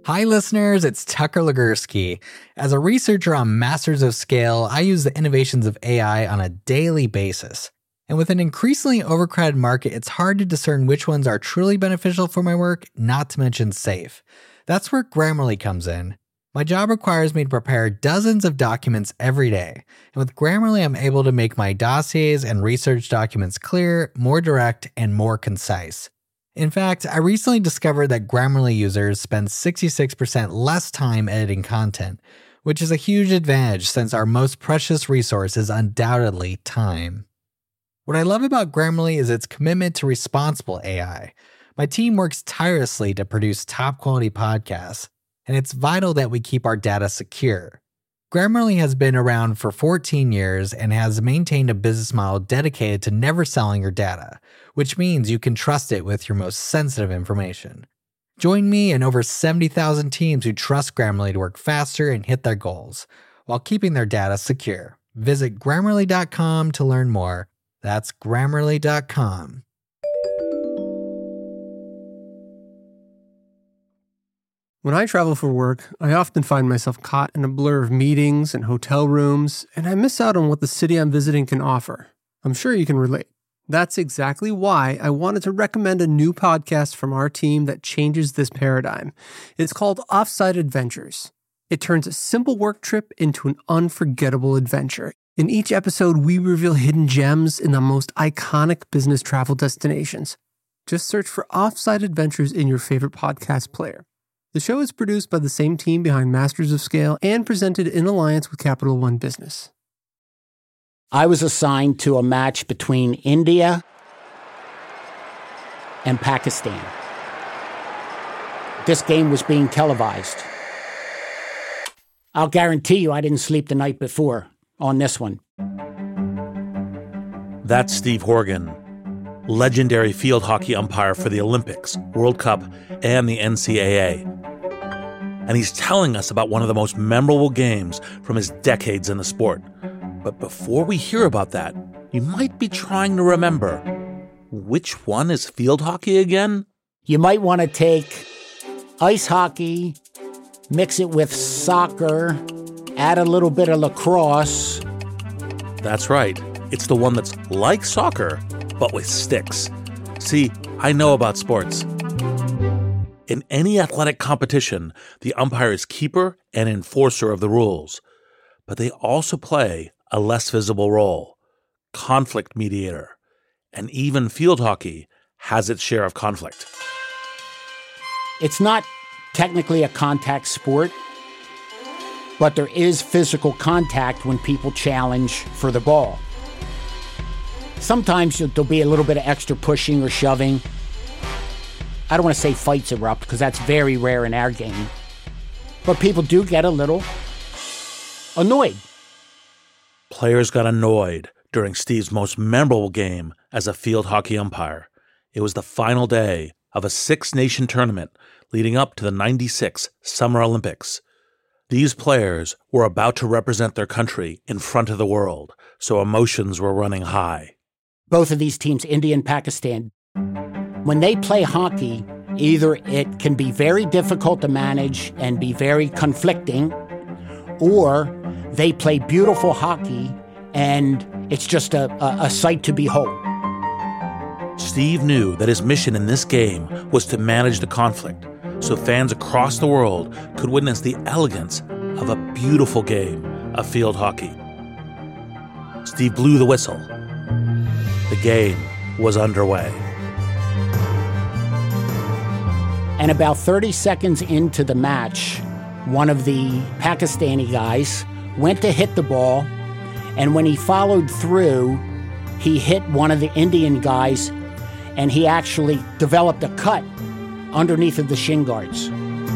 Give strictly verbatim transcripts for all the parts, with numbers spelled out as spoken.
Hi listeners, it's Tucker Legursky. As a researcher on Masters of Scale, I use the innovations of A I on a daily basis. And with an increasingly overcrowded market, it's hard to discern which ones are truly beneficial for my work, not to mention safe. That's where Grammarly comes in. My job requires me to prepare dozens of documents every day. And with Grammarly, I'm able to make my dossiers and research documents clear, more direct, and more concise. In fact, I recently discovered that Grammarly users spend sixty-six percent less time editing content, which is a huge advantage since our most precious resource is undoubtedly time. What I love about Grammarly is its commitment to responsible A I. My team works tirelessly to produce top-quality podcasts, and it's vital that we keep our data secure. Grammarly has been around for fourteen years and has maintained a business model dedicated to never selling your data, which means you can trust it with your most sensitive information. Join me and over seventy thousand teams who trust Grammarly to work faster and hit their goals, while keeping their data secure. Visit Grammarly dot com to learn more. That's Grammarly dot com. When I travel for work, I often find myself caught in a blur of meetings and hotel rooms, and I miss out on what the city I'm visiting can offer. I'm sure you can relate. That's exactly why I wanted to recommend a new podcast from our team that changes this paradigm. It's called Offsite Adventures. It turns a simple work trip into an unforgettable adventure. In each episode, we reveal hidden gems in the most iconic business travel destinations. Just search for Offsite Adventures in your favorite podcast player. The show is produced by the same team behind Masters of Scale and presented in alliance with Capital One Business. I was assigned to a match between India and Pakistan. This game was being televised. I'll guarantee you I didn't sleep the night before on this one. That's Steve Horgan, legendary field hockey umpire for the Olympics, World Cup, and the N C double A. And he's telling us about one of the most memorable games from his decades in the sport. But before we hear about that, you might be trying to remember, which one is field hockey again? You might want to take ice hockey, mix it with soccer, add a little bit of lacrosse. That's right. It's the one that's like soccer, but with sticks. See, I know about sports. In any athletic competition, the umpire is keeper and enforcer of the rules. But they also play a less visible role, conflict mediator. And even field hockey has its share of conflict. It's not technically a contact sport, but there is physical contact when people challenge for the ball. Sometimes there'll be a little bit of extra pushing or shoving. I don't want to say fights erupt because that's very rare in our game. But people do get a little annoyed. Players got annoyed during Steve's most memorable game as a field hockey umpire. It was the final day of a six-nation tournament leading up to the ninety-six Summer Olympics. These players were about to represent their country in front of the world, so emotions were running high. Both of these teams, India and Pakistan, when they play hockey, either it can be very difficult to manage and be very conflicting, or they play beautiful hockey and it's just a, a, a sight to behold. Steve knew that his mission in this game was to manage the conflict, so fans across the world could witness the elegance of a beautiful game of field hockey. Steve blew the whistle. The game was underway. And about thirty seconds into the match, one of the Pakistani guys went to hit the ball, and when he followed through, he hit one of the Indian guys, and he actually developed a cut underneath of the shin guards.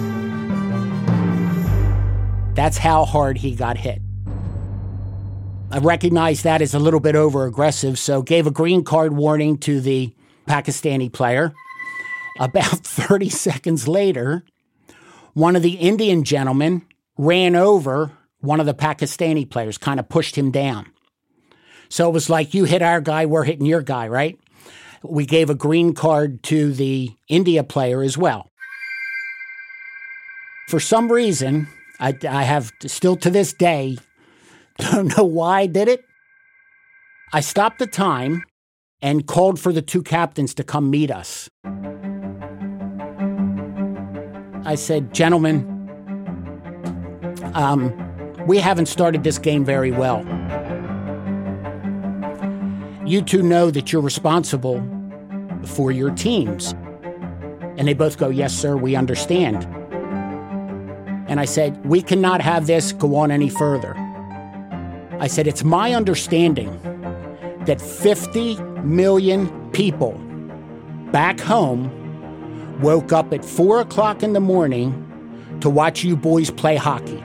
That's how hard he got hit. I recognized that as a little bit over-aggressive, so gave a green card warning to the Pakistani player. About thirty seconds later, one of the Indian gentlemen ran over one of the Pakistani players, kind of pushed him down. So it was like, you hit our guy, we're hitting your guy, right? We gave a green card to the India player as well. For some reason, I, I have still to this day, don't know why I did it. I stopped the time and called for the two captains to come meet us. I said, gentlemen, um, we haven't started this game very well. You two know that you're responsible for your teams. And they both go, yes, sir, we understand. And I said, we cannot have this go on any further. I said, it's my understanding that fifty million people back home woke up at four o'clock in the morning to watch you boys play hockey.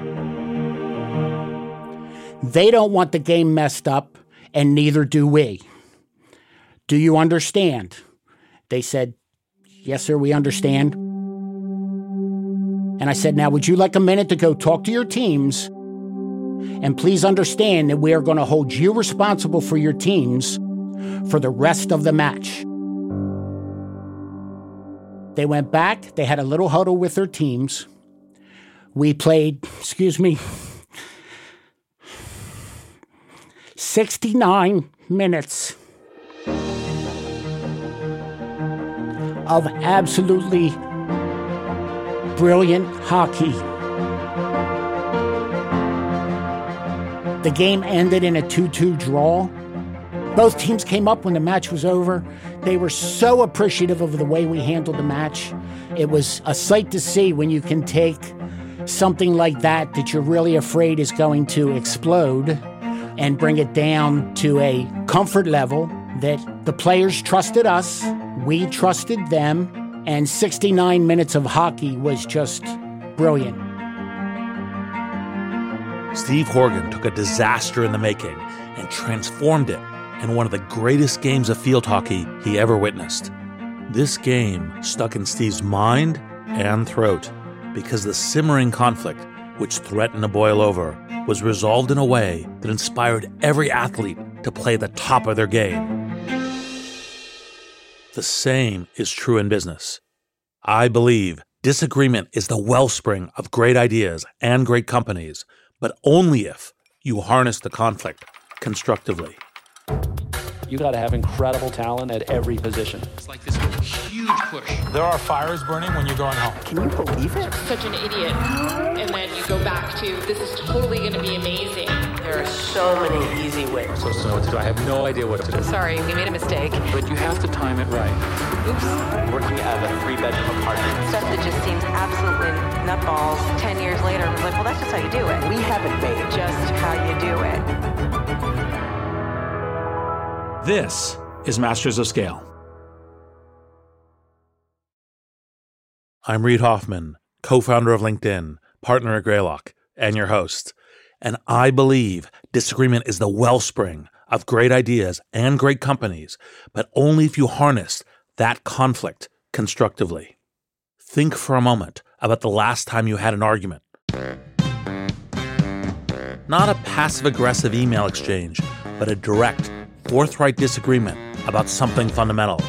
They don't want the game messed up, and neither do we. Do you understand? They said, yes, sir, we understand. And I said, now, would you like a minute to go talk to your teams? And please understand that we are going to hold you responsible for your teams for the rest of the match. They went back. They had a little huddle with their teams. We played, excuse me, sixty-nine minutes of absolutely brilliant hockey. The game ended in a two two draw. Both teams came up when the match was over. They were so appreciative of the way we handled the match. It was a sight to see when you can take something like that that you're really afraid is going to explode and bring it down to a comfort level that the players trusted us, we trusted them, and sixty-nine minutes of hockey was just brilliant. Steve Horgan took a disaster in the making and transformed it in one of the greatest games of field hockey he ever witnessed. This game stuck in Steve's mind and throat because the simmering conflict, which threatened to boil over, was resolved in a way that inspired every athlete to play the top of their game. The same is true in business. I believe disagreement is the wellspring of great ideas and great companies, but only if you harness the conflict constructively. You got to have incredible talent at every position. It's like this huge push. There are fires burning when you're going home. Can you believe it? Such an idiot. And then you go back to, this is totally going to be amazing. There are so many easy ways. So, so what to do? I have no idea what to do. Sorry, we made a mistake. But you have to time it right. Oops. Working out of a three-bedroom apartment. Stuff that just seems absolutely nutballs. Ten years later, I was like, well, that's just how you do it. We haven't made Just how you do it. This is Masters of Scale. I'm Reid Hoffman, co-founder of LinkedIn, partner at Greylock, and your host. And I believe disagreement is the wellspring of great ideas and great companies, but only if you harness that conflict constructively. Think for a moment about the last time you had an argument. Not a passive-aggressive email exchange, but a direct, forthright disagreement about something fundamental.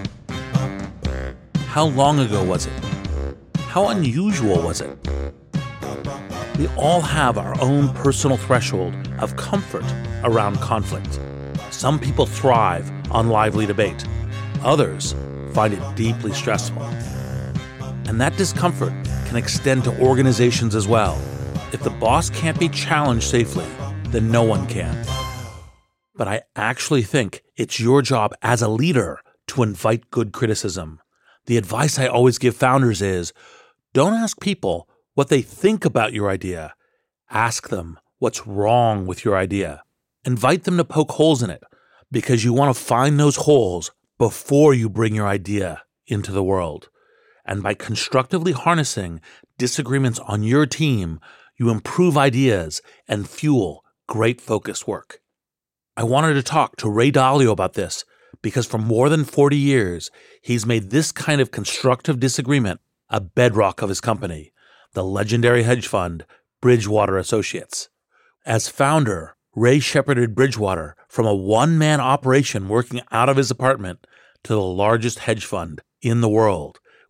How long ago was it? How unusual was it? We all have our own personal threshold of comfort around conflict. Some people thrive on lively debate. Others find it deeply stressful. And that discomfort can extend to organizations as well. If the boss can't be challenged safely, then no one can. But I actually think it's your job as a leader to invite good criticism. The advice I always give founders is, don't ask people what they think about your idea. Ask them what's wrong with your idea. Invite them to poke holes in it because you want to find those holes before you bring your idea into the world. And by constructively harnessing disagreements on your team, you improve ideas and fuel great focused work. I wanted to talk to Ray Dalio about this because for more than forty years, he's made this kind of constructive disagreement a bedrock of his company, the legendary hedge fund Bridgewater Associates. As founder, Ray shepherded Bridgewater from a one-man operation working out of his apartment to the largest hedge fund in the world,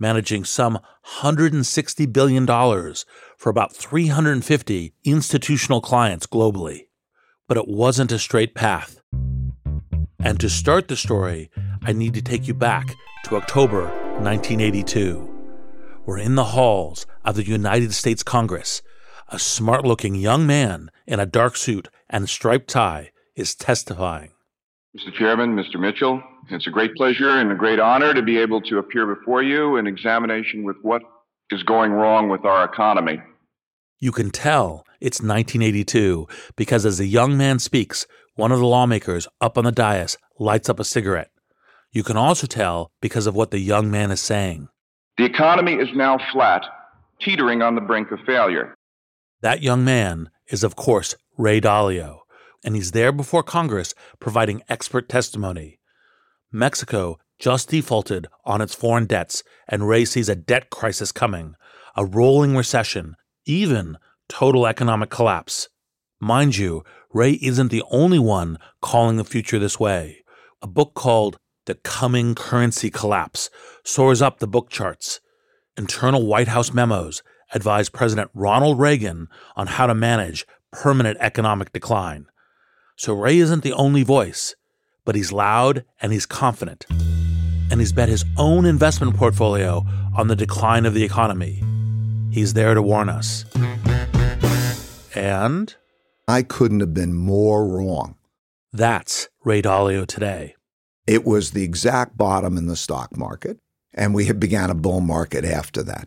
managing some one hundred sixty billion dollars for about three hundred fifty institutional clients globally. But it wasn't a straight path. And to start the story, I need to take you back to October nineteen eighty-two. We're in the halls of the United States Congress. A smart-looking young man in a dark suit and striped tie is testifying. Mister Chairman, Mister Mitchell, it's a great pleasure and a great honor to be able to appear before you in examination with what is going wrong with our economy. You can tell it's nineteen eighty-two because as the young man speaks, one of the lawmakers up on the dais lights up a cigarette. You can also tell because of what the young man is saying. The economy is now flat, teetering on the brink of failure. That young man is, of course, Ray Dalio, and he's there before Congress providing expert testimony. Mexico just defaulted on its foreign debts, and Ray sees a debt crisis coming, a rolling recession, even total economic collapse. Mind you, Ray isn't the only one calling the future this way. A book called The Coming Currency Collapse soars up the book charts. Internal White House memos advise President Ronald Reagan on how to manage permanent economic decline. So Ray isn't the only voice, but he's loud and he's confident. And he's bet his own investment portfolio on the decline of the economy. He's there to warn us. And I couldn't have been more wrong. That's Ray Dalio today. It was the exact bottom in the stock market, and we had began a bull market after that.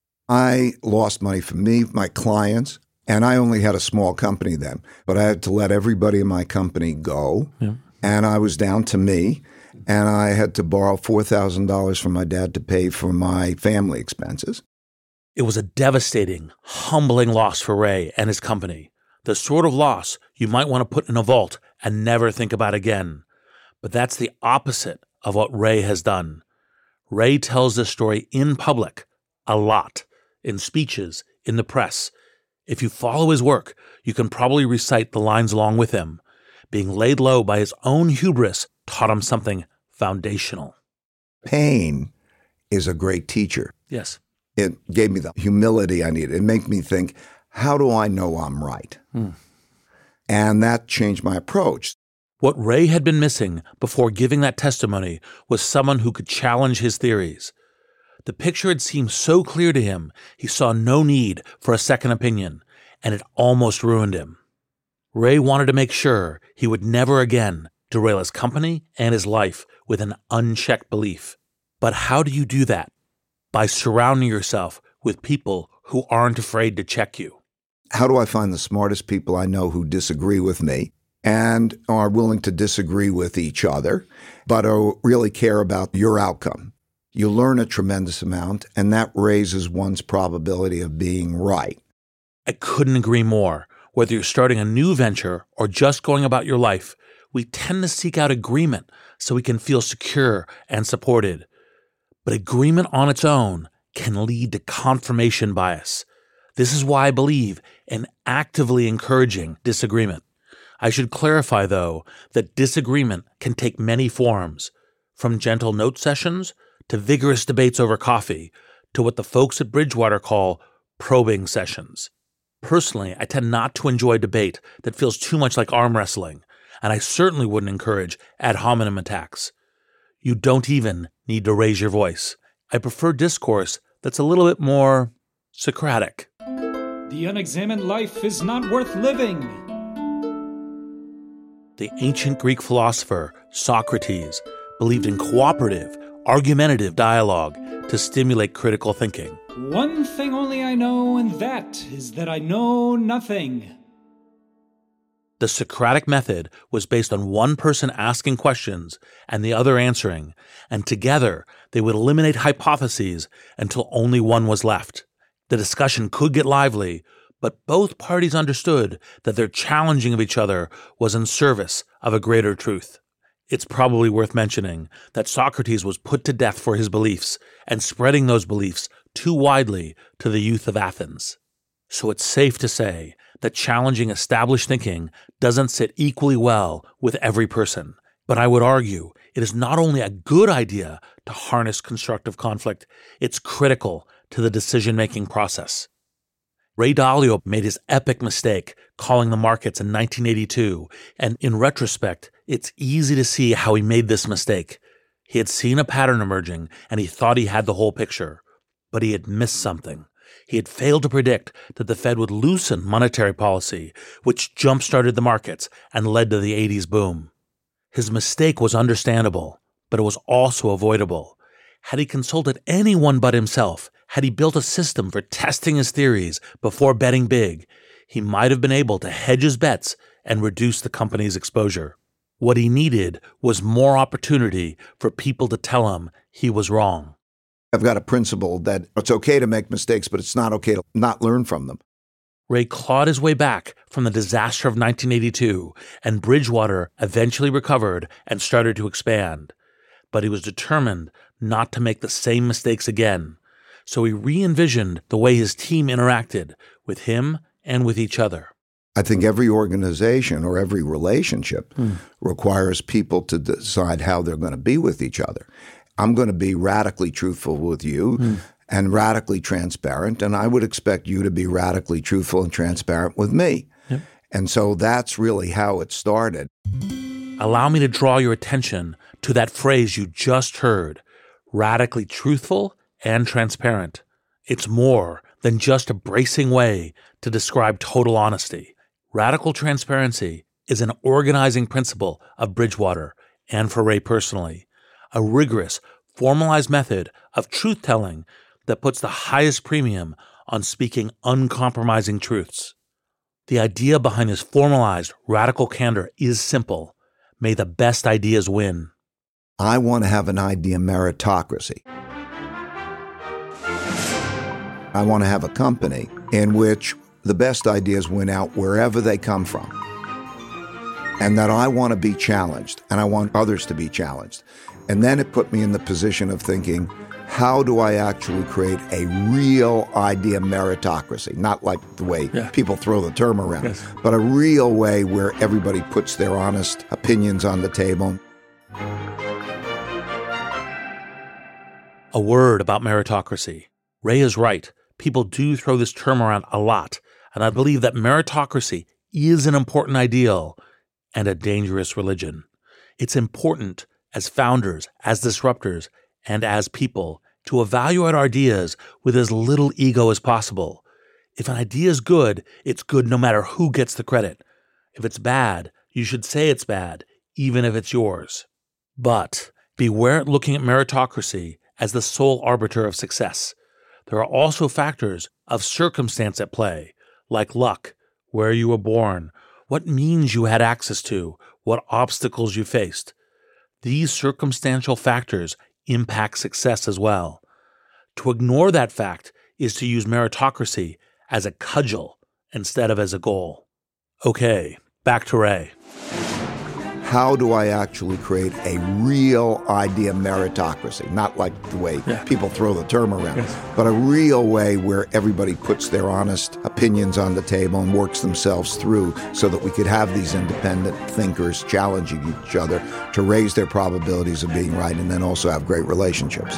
I lost money for me, my clients, and I only had a small company then, but I had to let everybody in my company go, yeah. And I was down to me, and I had to borrow four thousand dollars from my dad to pay for my family expenses. It was a devastating, humbling loss for Ray and his company. The sort of loss you might want to put in a vault and never think about again. But that's the opposite of what Ray has done. Ray tells this story in public, a lot, in speeches, in the press. If you follow his work, you can probably recite the lines along with him. Being laid low by his own hubris taught him something foundational. Pain is a great teacher. Yes. It gave me the humility I needed. It made me think, how do I know I'm right? Hmm. And that changed my approach. What Ray had been missing before giving that testimony was someone who could challenge his theories. The picture had seemed so clear to him, he saw no need for a second opinion, and it almost ruined him. Ray wanted to make sure he would never again derail his company and his life with an unchecked belief. But how do you do that? By surrounding yourself with people who aren't afraid to check you. How do I find the smartest people I know who disagree with me and are willing to disagree with each other, but are, really care about your outcome? You learn a tremendous amount, and that raises one's probability of being right. I couldn't agree more. Whether you're starting a new venture or just going about your life, we tend to seek out agreement so we can feel secure and supported. But agreement on its own can lead to confirmation bias. This is why I believe in actively encouraging disagreement. I should clarify, though, that disagreement can take many forms, from gentle note sessions to vigorous debates over coffee to what the folks at Bridgewater call probing sessions. Personally, I tend not to enjoy debate that feels too much like arm wrestling, and I certainly wouldn't encourage ad hominem attacks. You don't even need to raise your voice. I prefer discourse that's a little bit more Socratic. The unexamined life is not worth living. The ancient Greek philosopher Socrates believed in cooperative, argumentative dialogue to stimulate critical thinking. One thing only I know, and that is that I know nothing. The Socratic method was based on one person asking questions and the other answering, and together they would eliminate hypotheses until only one was left. The discussion could get lively, but both parties understood that their challenging of each other was in service of a greater truth. It's probably worth mentioning that Socrates was put to death for his beliefs and spreading those beliefs too widely to the youth of Athens. So it's safe to say that challenging established thinking doesn't sit equally well with every person. But I would argue It is not only a good idea to harness constructive conflict, it's critical to the decision-making process. Ray Dalio made his epic mistake calling the markets in nineteen eighty-two, and in retrospect, it's easy to see how he made this mistake. He had seen a pattern emerging, and he thought he had the whole picture, but he had missed something. He had failed to predict that the Fed would loosen monetary policy, which jump-started the markets and led to the eighties boom. His mistake was understandable, but it was also avoidable. Had he consulted anyone but himself, had he built a system for testing his theories before betting big, he might have been able to hedge his bets and reduce the company's exposure. What he needed was more opportunity for people to tell him he was wrong. I've got a principle that it's okay to make mistakes, but it's not okay to not learn from them. Ray clawed his way back from the disaster of nineteen eighty-two, and Bridgewater eventually recovered and started to expand. But he was determined not to make the same mistakes again. So he re-envisioned the way his team interacted with him and with each other. I think every organization or every relationship Hmm. requires people to decide how they're going to be with each other. I'm going to be radically truthful with you Hmm. and radically transparent, and I would expect you to be radically truthful and transparent with me. Yep. And so that's really how it started. Allow me to draw your attention to that phrase you just heard, radically truthful and transparent. It's more than just a bracing way to describe total honesty. Radical transparency is an organizing principle of Bridgewater and for Ray personally, a rigorous, formalized method of truth-telling that puts the highest premium on speaking uncompromising truths. The idea behind this formalized, radical candor is simple. May the best ideas win. I want to have an idea meritocracy. I want to have a company in which the best ideas win out wherever they come from. And that I want to be challenged, and I want others to be challenged. And then it put me in the position of thinking, how do I actually create a real idea meritocracy? Not like the way Yeah. people throw the term around, Yes. but a real way where everybody puts their honest opinions on the table. A word about meritocracy. Ray is right. People do throw this term around a lot, and I believe that meritocracy is an important ideal and a dangerous religion. It's important as founders, as disruptors, and as people to evaluate our ideas with as little ego as possible. If an idea is good, it's good no matter who gets the credit. If it's bad, you should say it's bad, even if it's yours. But beware at looking at meritocracy as the sole arbiter of success. There are also factors of circumstance at play, like luck, where you were born, what means you had access to, what obstacles you faced. These circumstantial factors impact success as well. To ignore that fact is to use meritocracy as a cudgel instead of as a goal. Okay, back to Ray. How do I actually create a real idea meritocracy? Not like the way Yeah. people throw the term around, Yes. but a real way where everybody puts their honest opinions on the table and works themselves through so that we could have these independent thinkers challenging each other to raise their probabilities of being right and then also have great relationships.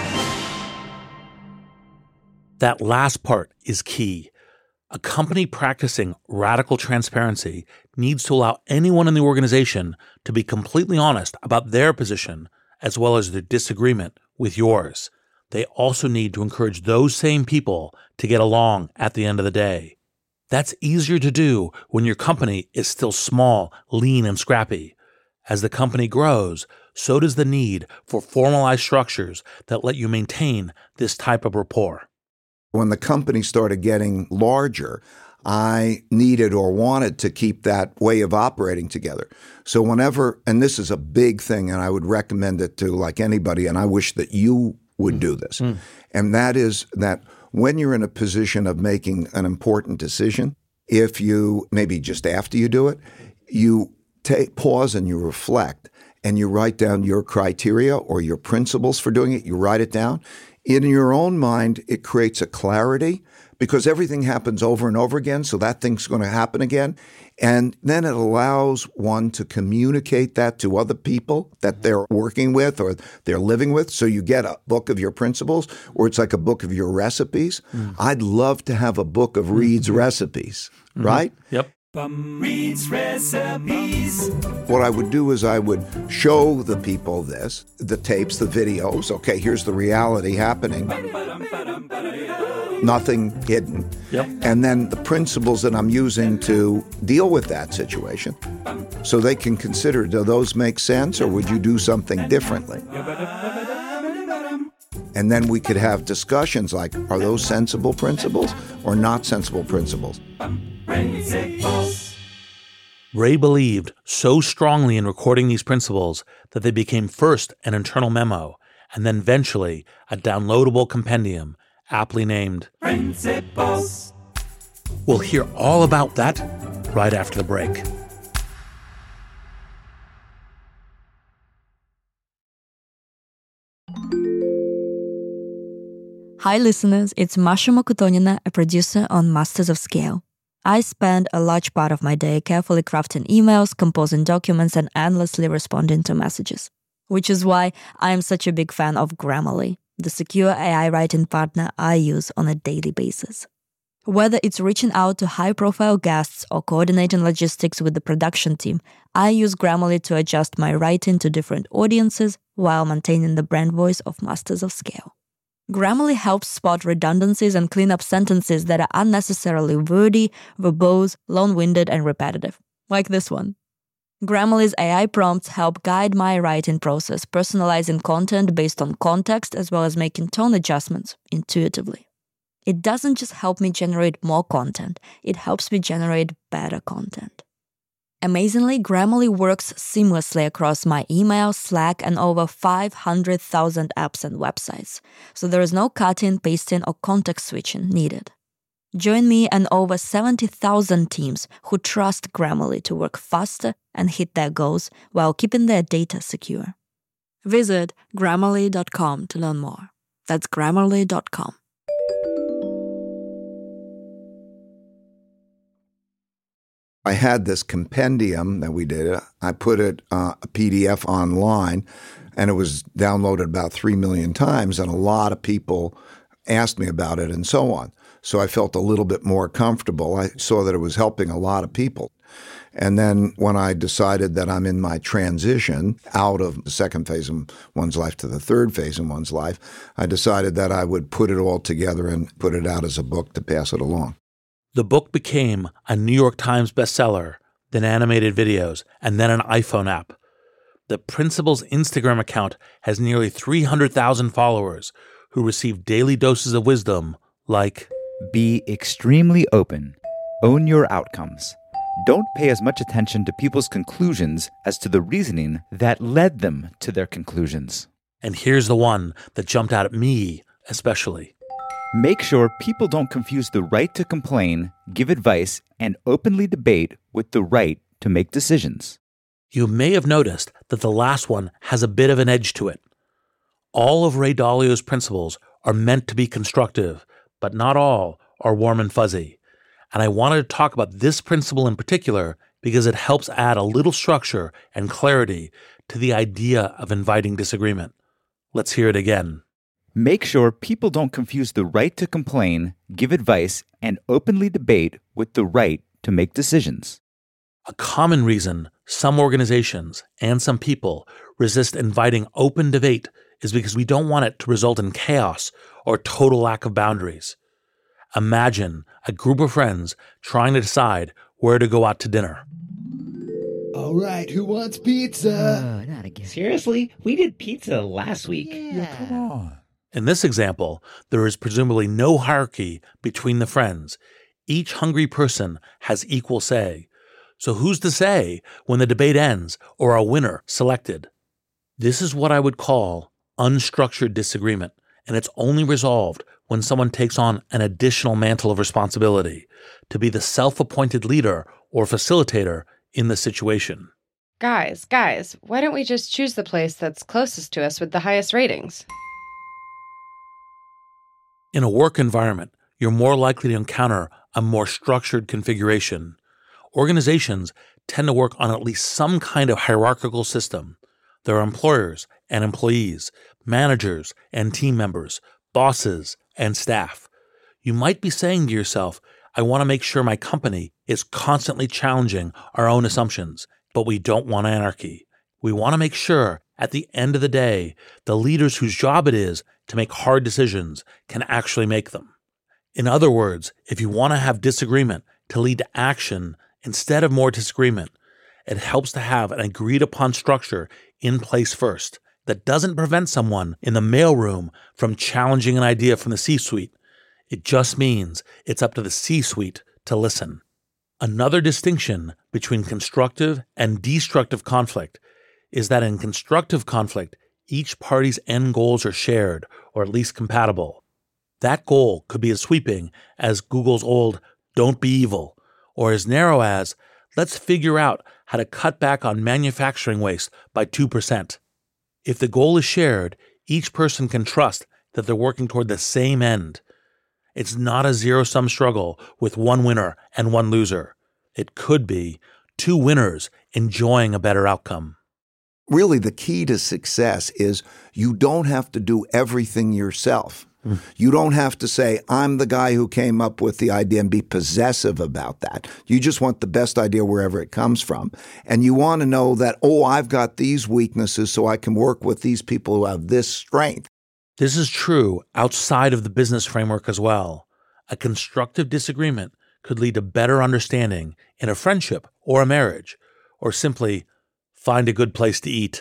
That last part is key. A company practicing radical transparency needs to allow anyone in the organization to be completely honest about their position as well as their disagreement with yours. They also need to encourage those same people to get along at the end of the day. That's easier to do when your company is still small, lean, and scrappy. As the company grows, so does the need for formalized structures that let you maintain this type of rapport. When the company started getting larger, I needed or wanted to keep that way of operating together. So whenever, and this is a big thing, and I would recommend it to like anybody, and I wish that you would do this, Mm. and that is that when you're in a position of making an important decision, if you, maybe just after you do it, you take pause and you reflect and you write down your criteria or your principles for doing it, you write it down. In your own mind, it creates a clarity because everything happens over and over again. So that thing's going to happen again. And then it allows one to communicate that to other people that they're working with or they're living with. So you get a book of your principles, or it's like a book of your recipes. Mm. I'd love to have a book of Reed's mm-hmm. recipes, mm-hmm. right? Yep. Reed's recipes. What I would do is I would show the people this, the tapes, the videos. Okay, here's the reality happening. Nothing hidden. Yep. And then the principles that I'm using to deal with that situation. So they can consider, do those make sense, or would you do something differently? And then we could have discussions like, are those sensible principles or not sensible principles? Principles. Ray believed so strongly in recording these principles that they became first an internal memo and then eventually a downloadable compendium aptly named Principles. We'll hear all about that right after the break. Hi listeners, it's Masha Mokotonina, a producer on Masters of Scale. I spend a large part of my day carefully crafting emails, composing documents, and endlessly responding to messages. Which is why I am such a big fan of Grammarly, the secure A I writing partner I use on a daily basis. Whether it's reaching out to high-profile guests or coordinating logistics with the production team, I use Grammarly to adjust my writing to different audiences while maintaining the brand voice of Masters of Scale. Grammarly helps spot redundancies and clean up sentences that are unnecessarily wordy, verbose, long-winded, and repetitive, like this one. Grammarly's A I prompts help guide my writing process, personalizing content based on context as well as making tone adjustments intuitively. It doesn't just help me generate more content, it helps me generate better content. Amazingly, Grammarly works seamlessly across my email, Slack, and over five hundred thousand apps and websites, so there is no cutting, pasting, or context switching needed. Join me and over seventy thousand teams who trust Grammarly to work faster and hit their goals while keeping their data secure. Visit Grammarly dot com to learn more. That's Grammarly dot com. I had this compendium that we did. I put it uh, a P D F online, and it was downloaded about three million times, and a lot of people asked me about it and so on. So I felt a little bit more comfortable. I saw that it was helping a lot of people. And then when I decided that I'm in my transition out of the second phase of one's life to the third phase in one's life, I decided that I would put it all together and put it out as a book to pass it along. The book became a New York Times bestseller, then animated videos, and then an iPhone app. The Principles Instagram account has nearly three hundred thousand followers who receive daily doses of wisdom like, be extremely open. Own your outcomes. Don't pay as much attention to people's conclusions as to the reasoning that led them to their conclusions. And here's the one that jumped out at me especially. Make sure people don't confuse the right to complain, give advice, and openly debate with the right to make decisions. You may have noticed that the last one has a bit of an edge to it. All of Ray Dalio's principles are meant to be constructive, but not all are warm and fuzzy. And I wanted to talk about this principle in particular because it helps add a little structure and clarity to the idea of inviting disagreement. Let's hear it again. Make sure people don't confuse the right to complain, give advice, and openly debate with the right to make decisions. A common reason some organizations and some people resist inviting open debate is because we don't want it to result in chaos or total lack of boundaries. Imagine a group of friends trying to decide where to go out to dinner. All right, who wants pizza? Uh, not again. Seriously? We did pizza last week. Yeah, yeah come on. In this example, there is presumably no hierarchy between the friends. Each hungry person has equal say. So who's to say when the debate ends or a winner selected? This is what I would call unstructured disagreement, and it's only resolved when someone takes on an additional mantle of responsibility to be the self-appointed leader or facilitator in the situation. Guys, guys, why don't we just choose the place that's closest to us with the highest ratings? In a work environment, you're more likely to encounter a more structured configuration. Organizations tend to work on at least some kind of hierarchical system. There are employers and employees, managers and team members, bosses and staff. You might be saying to yourself, I want to make sure my company is constantly challenging our own assumptions, but we don't want anarchy. We want to make sure at the end of the day, the leaders whose job it is to make hard decisions can actually make them. In other words, if you want to have disagreement to lead to action instead of more disagreement, it helps to have an agreed upon structure in place first that doesn't prevent someone in the mailroom from challenging an idea from the C-suite. It just means it's up to the C-suite to listen. Another distinction between constructive and destructive conflict is that in constructive conflict, each party's end goals are shared or at least compatible. That goal could be as sweeping as Google's old "don't be evil," or as narrow as let's figure out how to cut back on manufacturing waste by two percent. If the goal is shared, each person can trust that they're working toward the same end. It's not a zero-sum struggle with one winner and one loser. It could be two winners enjoying a better outcome. Really, the key to success is you don't have to do everything yourself. Mm. You don't have to say, I'm the guy who came up with the idea and be possessive about that. You just want the best idea wherever it comes from. And you want to know that, oh, I've got these weaknesses so I can work with these people who have this strength. This is true outside of the business framework as well. A constructive disagreement could lead to better understanding in a friendship or a marriage, or simply find a good place to eat.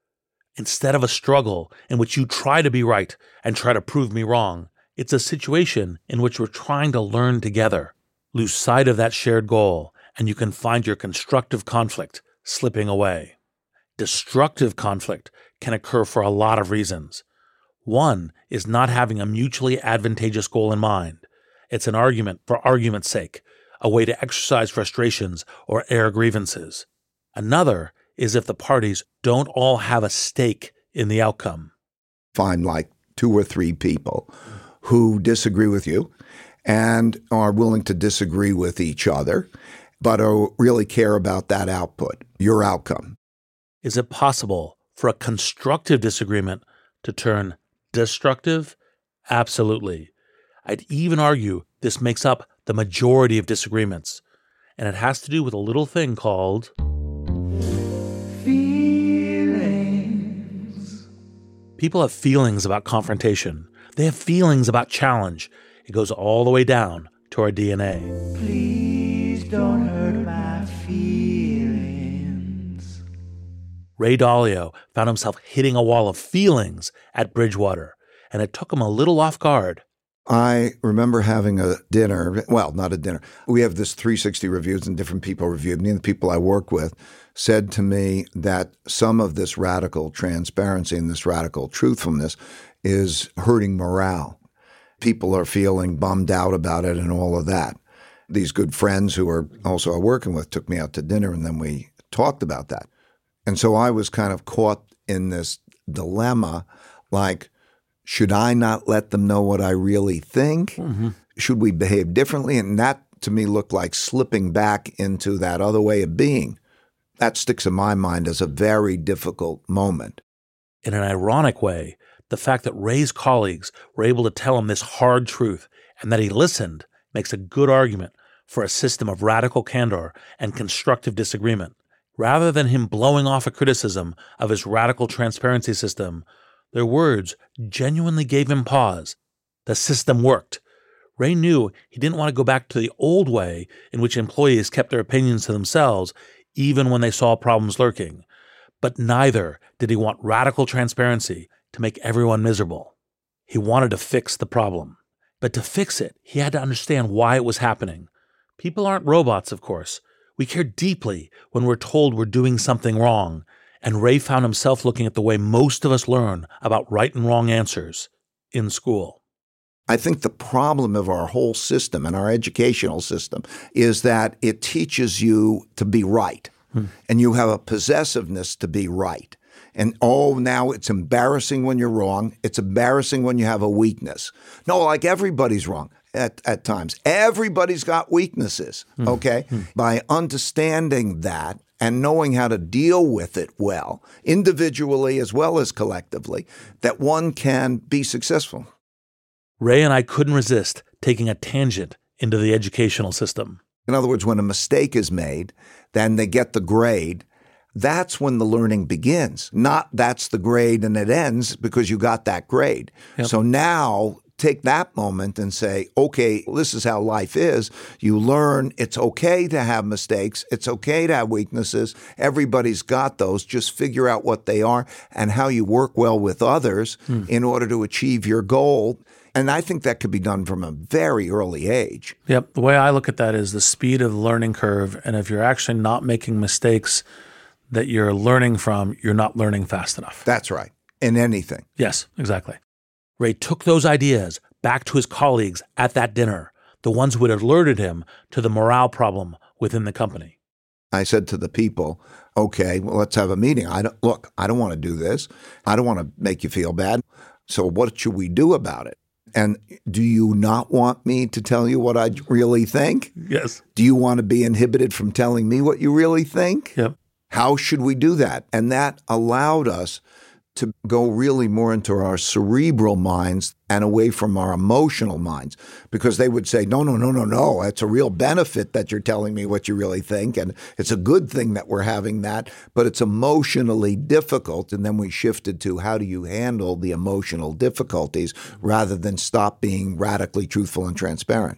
Instead of a struggle in which you try to be right and try to prove me wrong, it's a situation in which we're trying to learn together. Lose sight of that shared goal, and you can find your constructive conflict slipping away. Destructive conflict can occur for a lot of reasons. One is not having a mutually advantageous goal in mind. It's an argument for argument's sake, a way to exercise frustrations or air grievances. Another is if the parties don't all have a stake in the outcome. Find like two or three people who disagree with you and are willing to disagree with each other, but are, really care about that output, your outcome. Is it possible for a constructive disagreement to turn destructive? Absolutely. I'd even argue this makes up the majority of disagreements, and it has to do with a little thing called feelings. People have feelings about confrontation. They have feelings about challenge. It goes all the way down to our D N A. Please don't hurt my feelings. Ray Dalio found himself hitting a wall of feelings at Bridgewater, and it took him a little off guard. I remember having a dinner, well, not a dinner. We have this three sixty reviews and different people reviewed me, and the people I work with said to me that some of this radical transparency and this radical truthfulness is hurting morale. People are feeling bummed out about it and all of that. These good friends who are also working with took me out to dinner, and then we talked about that. And so I was kind of caught in this dilemma, like, should I not let them know what I really think? Mm-hmm. Should we behave differently? And that, to me, looked like slipping back into that other way of being. That sticks in my mind as a very difficult moment. In an ironic way, the fact that Ray's colleagues were able to tell him this hard truth and that he listened makes a good argument for a system of radical candor and constructive disagreement. Rather than him blowing off a criticism of his radical transparency system, their words genuinely gave him pause. The system worked. Ray knew he didn't want to go back to the old way in which employees kept their opinions to themselves even when they saw problems lurking. But neither did he want radical transparency to make everyone miserable. He wanted to fix the problem. But to fix it, he had to understand why it was happening. People aren't robots, of course. We care deeply when we're told we're doing something wrong. And Ray found himself looking at the way most of us learn about right and wrong answers in school. I think the problem of our whole system and our educational system is that it teaches you to be right. Hmm. And you have a possessiveness to be right. And, oh, now it's embarrassing when you're wrong. It's embarrassing when you have a weakness. No, like everybody's wrong at, at times. Everybody's got weaknesses, okay? Mm. By understanding that and knowing how to deal with it well, individually as well as collectively, that one can be successful. Ray and I couldn't resist taking a tangent into the educational system. In other words, when a mistake is made, then they get the grade. That's when the learning begins. Not that's the grade and it ends because you got that grade. Yep. So now take that moment and say, okay, this is how life is. You learn it's okay to have mistakes. It's okay to have weaknesses. Everybody's got those. Just figure out what they are and how you work well with others hmm. in order to achieve your goal. And I think that could be done from a very early age. Yep. The way I look at that is the speed of the learning curve. And if you're actually not making mistakes that you're learning from, you're not learning fast enough. That's right. In anything. Yes, exactly. Ray took those ideas back to his colleagues at that dinner, the ones who had alerted him to the morale problem within the company. I said to the people, okay, well, let's have a meeting. I don't, look, I don't want to do this. I don't want to make you feel bad. So what should we do about it? And do you not want me to tell you what I really think? Yes. Do you want to be inhibited from telling me what you really think? Yep. How should we do that? And that allowed us to go really more into our cerebral minds and away from our emotional minds, because they would say, no, no, no, no, no. It's a real benefit that you're telling me what you really think. And it's a good thing that we're having that, but it's emotionally difficult. And then we shifted to how do you handle the emotional difficulties rather than stop being radically truthful and transparent.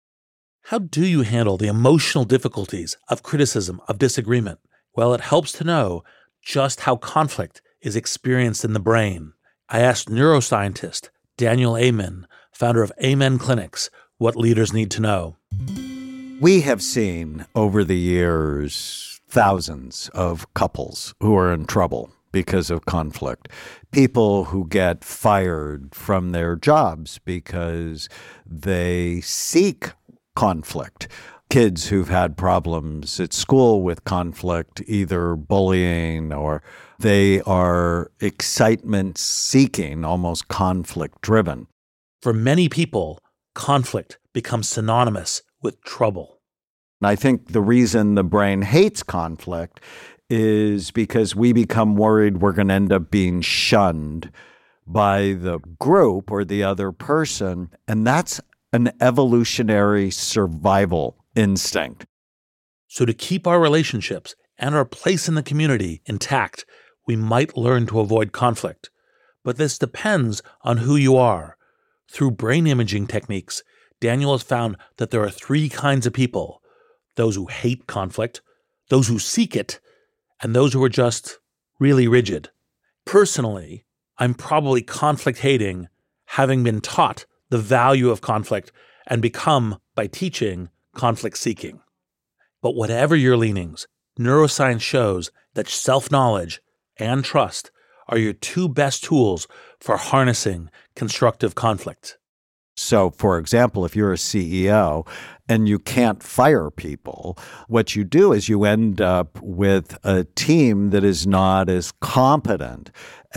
How do you handle the emotional difficulties of criticism, of disagreement? Well, it helps to know just how conflict is experienced in the brain. I asked neuroscientist Daniel Amen, founder of Amen Clinics, what leaders need to know. We have seen over the years thousands of couples who are in trouble because of conflict. People who get fired from their jobs because they seek conflict. Kids who've had problems at school with conflict, either bullying or they are excitement-seeking, almost conflict-driven. For many people, conflict becomes synonymous with trouble. And I think the reason the brain hates conflict is because we become worried we're going to end up being shunned by the group or the other person, and that's an evolutionary survival instinct. So to keep our relationships and our place in the community intact, we might learn to avoid conflict. But this depends on who you are. Through brain imaging techniques, Daniel has found that there are three kinds of people: those who hate conflict, those who seek it, and those who are just really rigid. Personally, I'm probably conflict-hating, having been taught the value of conflict and become, by teaching, conflict-seeking. But whatever your leanings, neuroscience shows that self-knowledge and trust are your two best tools for harnessing constructive conflict. So, for example, if you're a C E O and you can't fire people, what you do is you end up with a team that is not as competent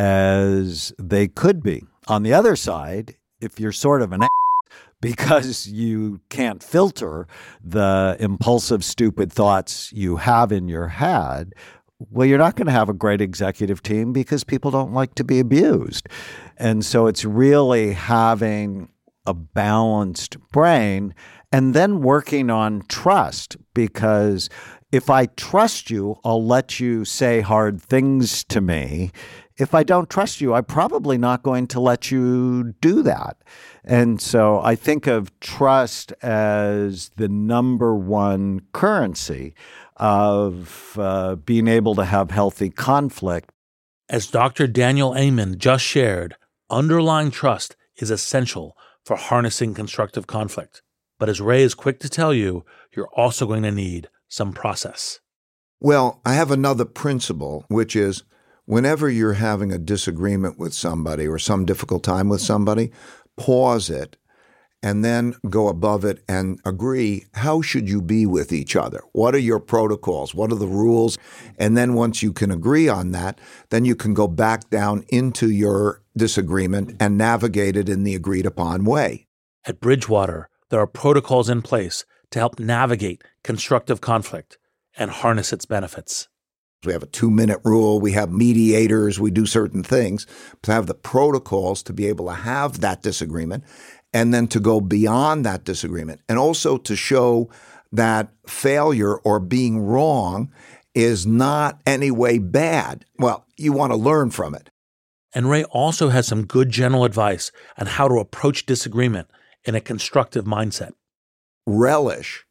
as they could be. On the other side, if you're sort of an because you can't filter the impulsive, stupid thoughts you have in your head, well, you're not going to have a great executive team because people don't like to be abused. And so it's really having a balanced brain and then working on trust, because if I trust you, I'll let you say hard things to me. If I don't trust you, I'm probably not going to let you do that. And so I think of trust as the number one currency of uh, being able to have healthy conflict. As Doctor Daniel Amen just shared, underlying trust is essential for harnessing constructive conflict. But as Ray is quick to tell you, you're also going to need some process. Well, I have another principle, which is whenever you're having a disagreement with somebody or some difficult time with somebody, pause it and then go above it and agree, how should you be with each other? What are your protocols? What are the rules? And then once you can agree on that, then you can go back down into your disagreement and navigate it in the agreed upon way. At Bridgewater, there are protocols in place to help navigate constructive conflict and harness its benefits. We have a two-minute rule. We have mediators. We do certain things to have the protocols to be able to have that disagreement and then to go beyond that disagreement and also to show that failure or being wrong is not any way bad. Well, you want to learn from it. And Ray also has some good general advice on how to approach disagreement in a constructive mindset. Relish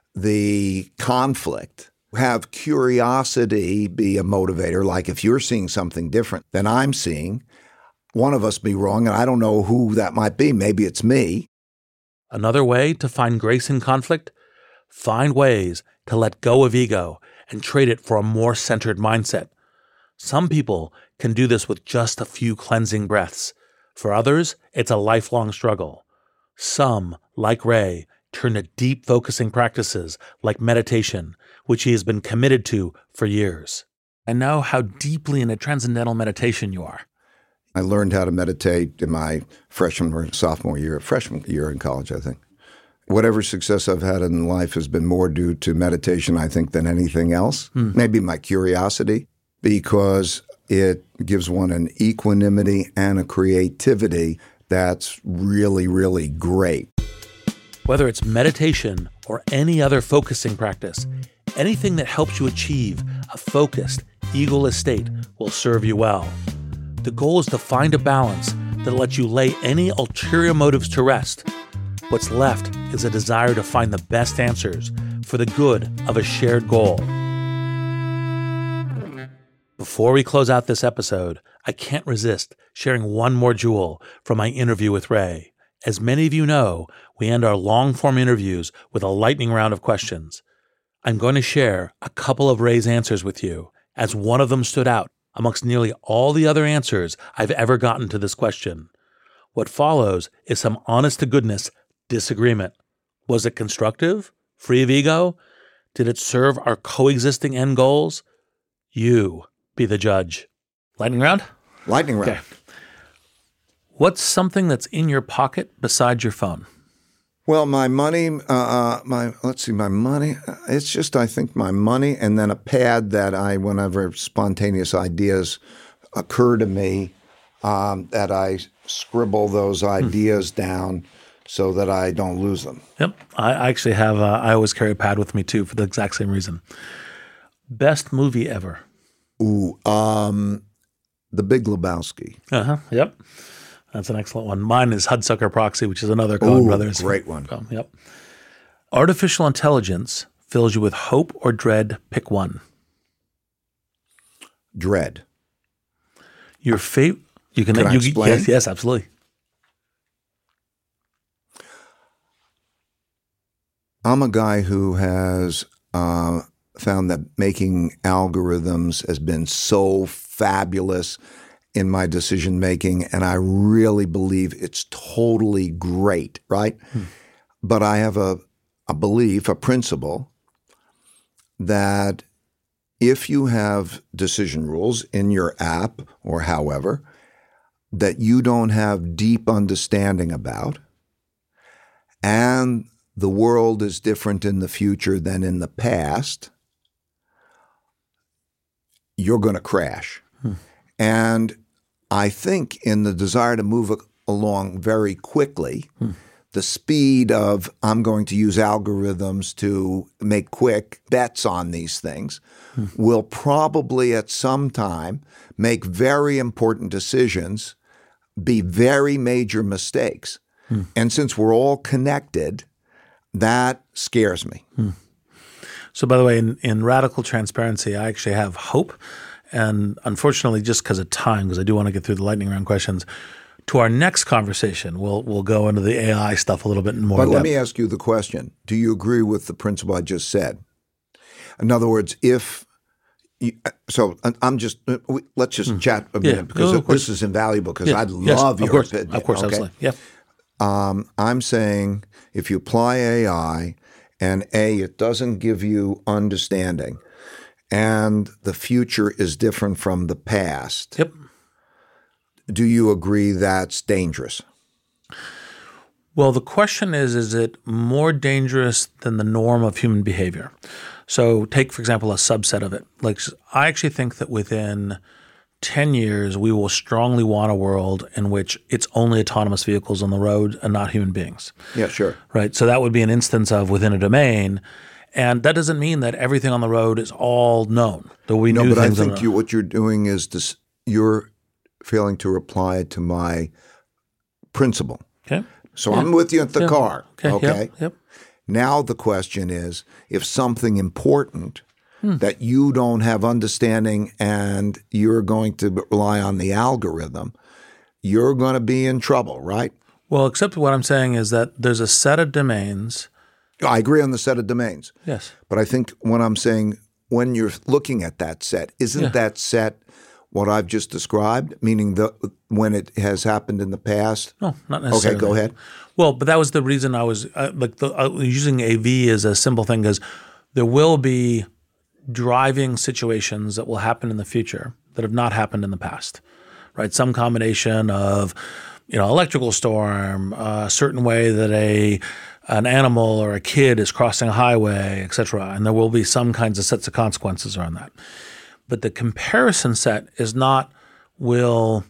the conflict. Have curiosity be a motivator. Like if you're seeing something different than I'm seeing, one of us be wrong, and I don't know who that might be. Maybe it's me. Another way to find grace in conflict? Find ways to let go of ego and trade it for a more centered mindset. Some people can do this with just a few cleansing breaths. For others, it's a lifelong struggle. Some, like Ray, turn to deep focusing practices like meditation, which he has been committed to for years. I know how deeply in a transcendental meditation you are. I learned how to meditate in my freshman or sophomore year, freshman year in college, I think. Whatever success I've had in life has been more due to meditation, I think, than anything else. Hmm. Maybe my curiosity, because it gives one an equanimity and a creativity that's really, really great. Whether it's meditation or any other focusing practice, anything that helps you achieve a focused, egoless state will serve you well. The goal is to find a balance that lets you lay any ulterior motives to rest. What's left is a desire to find the best answers for the good of a shared goal. Before we close out this episode, I can't resist sharing one more jewel from my interview with Ray. As many of you know, we end our long-form interviews with a lightning round of questions. I'm going to share a couple of Ray's answers with you, as one of them stood out amongst nearly all the other answers I've ever gotten to this question. What follows is some honest-to-goodness disagreement. Was it constructive? Free of ego? Did it serve our coexisting end goals? You be the judge. Lightning round? Lightning round. Okay. What's something that's in your pocket besides your phone? Well, my money, uh, my let's see, my money, it's just, I think, my money and then a pad that I, whenever spontaneous ideas occur to me, um, that I scribble those ideas hmm. down so that I don't lose them. Yep. I actually have, uh, I always carry a pad with me too for the exact same reason. Best movie ever? Ooh, um, The Big Lebowski. Uh-huh, yep. That's an excellent one. Mine is Hudsucker Proxy, which is another Coen Brothers. Great one. Film. Yep. Artificial intelligence fills you with hope or dread. Pick one. Dread. Your favorite. You can. Can I you, explain? Yes, yes, absolutely. I'm a guy who has uh, found that making algorithms has been so fabulous in my decision making, and I really believe it's totally great, right? Hmm. But I have a, a belief, a principle, that if you have decision rules in your app or however that you don't have deep understanding about, and the world is different in the future than in the past, you're going to crash. Hmm. And I think in the desire to move along very quickly, hmm. the speed of I'm going to use algorithms to make quick bets on these things hmm. will probably at some time make very important decisions, be very major mistakes. Hmm. And since we're all connected, that scares me. Hmm. So by the way, in, in Radical Transparency, I actually have hope. And unfortunately, just because of time, because I do want to get through the lightning round questions, to our next conversation, we'll we'll go into the A I stuff a little bit more. But depth. Let me ask you the question. Do you agree with the principle I just said? In other words, if you, so I'm just let's just mm. chat a minute yeah. because no, this is invaluable because yeah. I'd love yes, your course. opinion. Of course, okay? absolutely. Yeah. Um, I'm saying if you apply A I and A, it doesn't give you understanding and the future is different from the past. Yep. Do you agree that's dangerous? Well, the question is, is it more dangerous than the norm of human behavior? So take, for example, a subset of it. Like I actually think that within ten years, we will strongly want a world in which it's only autonomous vehicles on the road and not human beings. Yeah, sure. Right. So that would be an instance of within a domain. And that doesn't mean that everything on the road is all known. That we no, knew but I things think you, what you're doing is this, you're failing to reply to my principle. Okay. So yeah. I'm with you at the yeah. car. Okay. Okay. Yep. Yep. Now the question is, if something important hmm. that you don't have understanding and you're going to rely on the algorithm, you're going to be in trouble, right? Well, except what I'm saying is that there's a set of domains. I agree on the set of domains. Yes. But I think what I'm saying, when you're looking at that set, isn't yeah. that set what I've just described, meaning the when it has happened in the past? No, not necessarily. Okay, go ahead. Well, but that was the reason I was uh, like the, uh, using A V as a simple thing, because there will be driving situations that will happen in the future that have not happened in the past, right? Some combination of, you know, electrical storm, a certain way that a an animal or a kid is crossing a highway, et cetera. And there will be some kinds of sets of consequences around that. But the comparison set is not, will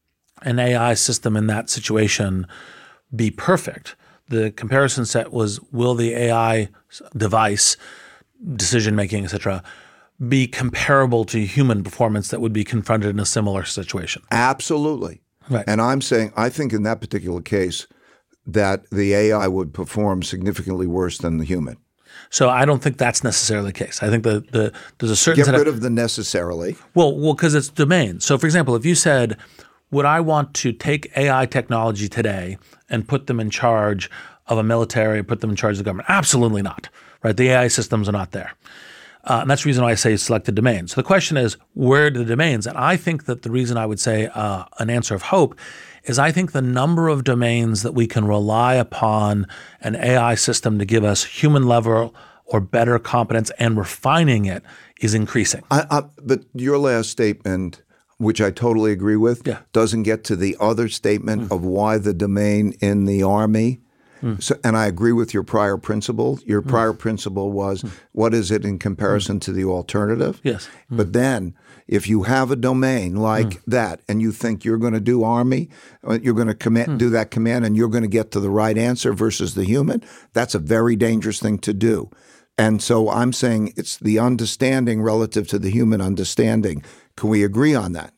an A I system in that situation be perfect? The comparison set was, will the A I device, decision-making, et cetera, be comparable to human performance that would be confronted in a similar situation? Absolutely. Right. And I'm saying, I think in that particular case, that the A I would perform significantly worse than the human. So I don't think that's necessarily the case. I think the, the there's a certain Get set rid of, of the necessarily. Well, well, because it's domain. So, for example, if you said, would I want to take A I technology today and put them in charge of a military, put them in charge of the government? Absolutely not, right? The A I systems are not there. Uh, and that's the reason why I say select the domain. So the question is, where are the domains? And I think that the reason I would say uh, an answer of hope is I think the number of domains that we can rely upon an A I system to give us human level or better competence and refining it is increasing. I, I, but your last statement, which I totally agree with, yeah. doesn't get to the other statement mm. of why the domain in the Army. Mm. So, and I agree with your prior principle. Your prior mm. principle was, mm. what is it in comparison mm. to the alternative? Yes. Mm. But then if you have a domain like mm. that and you think you're going to do Army, you're going to command, mm. do that command and you're going to get to the right answer versus the human, that's a very dangerous thing to do. And so I'm saying it's the understanding relative to the human understanding. Can we agree on that?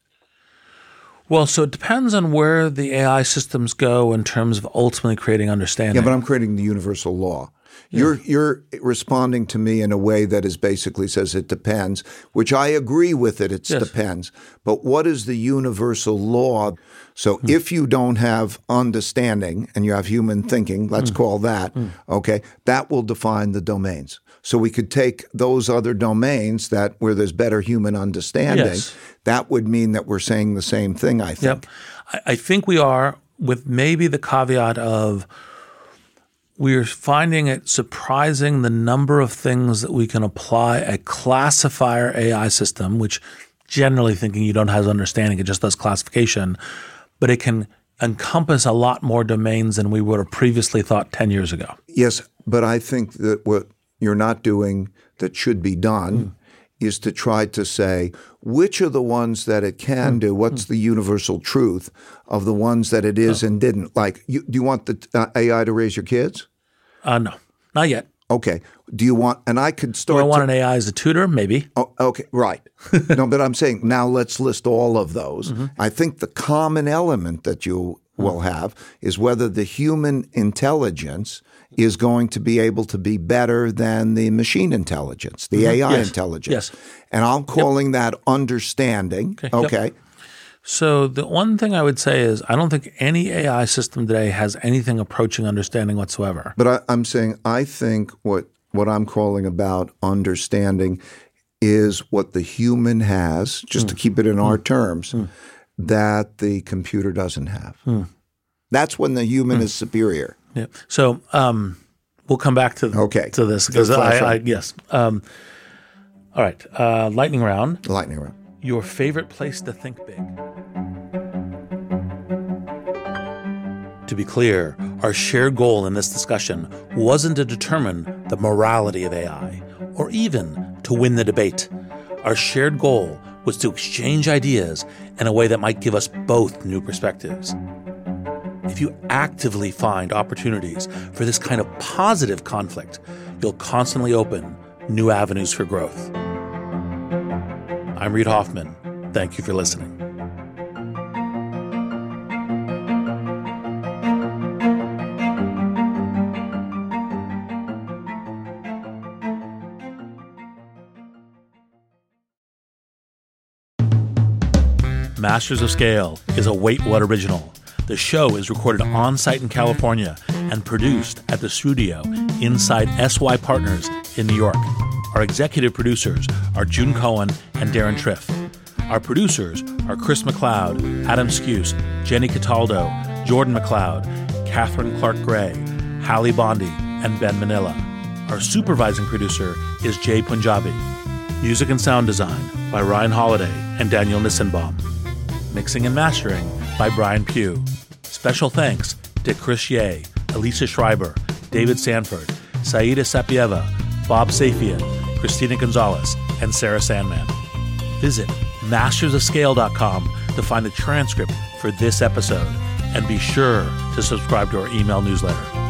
Well, so it depends on where the A I systems go in terms of ultimately creating understanding. Yeah, but I'm creating the universal law. Yeah. You're you're responding to me in a way that is basically says it depends, which I agree with it, it yes. depends. But what is the universal law? So mm. if you don't have understanding and you have human thinking, let's mm. call that, mm. okay, that will define the domains. So we could take those other domains that where there's better human understanding. Yes. That would mean that we're saying the same thing, I think. Yep. I, I think we are, with maybe the caveat of we're finding it surprising the number of things that we can apply a classifier A I system, which generally thinking you don't have understanding, it just does classification, but it can encompass a lot more domains than we would have previously thought ten years ago. Yes, but I think that what you're not doing that should be done mm. is to try to say which are the ones that it can mm. do, what's mm. the universal truth of the ones that it is oh. and didn't. Like, you, do you want the uh, A I to raise your kids? Uh, no, not yet. Okay. Do you want, and I could start. Do I want to, an A I as a tutor? Maybe. Oh, okay, right. No, but I'm saying now let's list all of those. Mm-hmm. I think the common element that you mm. will have is whether the human intelligence is going to be able to be better than the machine intelligence, the mm-hmm. A I yes. intelligence. Yes. And I'm calling yep. that understanding. Okay. okay. Yep. So the one thing I would say is I don't think any A I system today has anything approaching understanding whatsoever. But I, I'm saying I think what, what I'm calling about understanding is what the human has, just mm. to keep it in mm. our terms, mm. that the computer doesn't have. Mm. That's when the human mm. is superior. Yeah. So um, we'll come back to okay. to this because I, I yes. Um, all right, uh, lightning round. Lightning round. Your favorite place to think big. To be clear, our shared goal in this discussion wasn't to determine the morality of A I or even to win the debate. Our shared goal was to exchange ideas in a way that might give us both new perspectives. If you actively find opportunities for this kind of positive conflict, you'll constantly open new avenues for growth. I'm Reid Hoffman. Thank you for listening. Masters of Scale is a Wait What original. The show is recorded on-site in California and produced at the studio inside S Y Partners in New York. Our executive producers are June Cohen and Darren Triff. Our producers are Chris McLeod, Adam Skuse, Jenny Cataldo, Jordan McLeod, Catherine Clark Gray, Hallie Bondi, and Ben Manila. Our supervising producer is Jay Punjabi. Music and sound design by Ryan Holiday and Daniel Nissenbaum. Mixing and mastering by Brian Pugh. Special thanks to Chris Ye, Elisa Schreiber, David Sanford, Saida Sapieva, Bob Safian, Christina Gonzalez, and Sarah Sandman. Visit masters of scale dot com to find the transcript for this episode, and be sure to subscribe to our email newsletter.